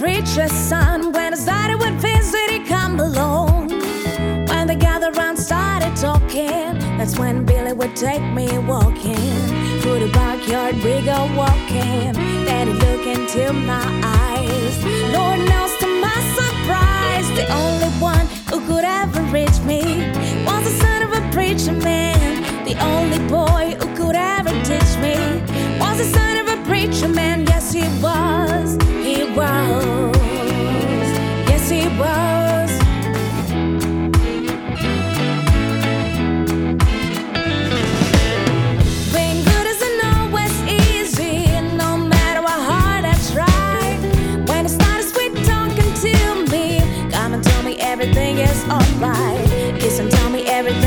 preacher's son. When I started with visit, he come alone. When they gathered around, started talking, that's when Billy would take me walking. Through the backyard, we go walking. Then he look into my eyes. Lord knows to my surprise, the only one who could ever reach me was the son of a preacher man. The only boy who could ever teach me was the son of a preacher man. Yes, he was. He was. Yes, he was. Being good isn't always easy, no matter how hard I try. When it started sweet talking to me, come and tell me everything is alright. Kiss and tell me everything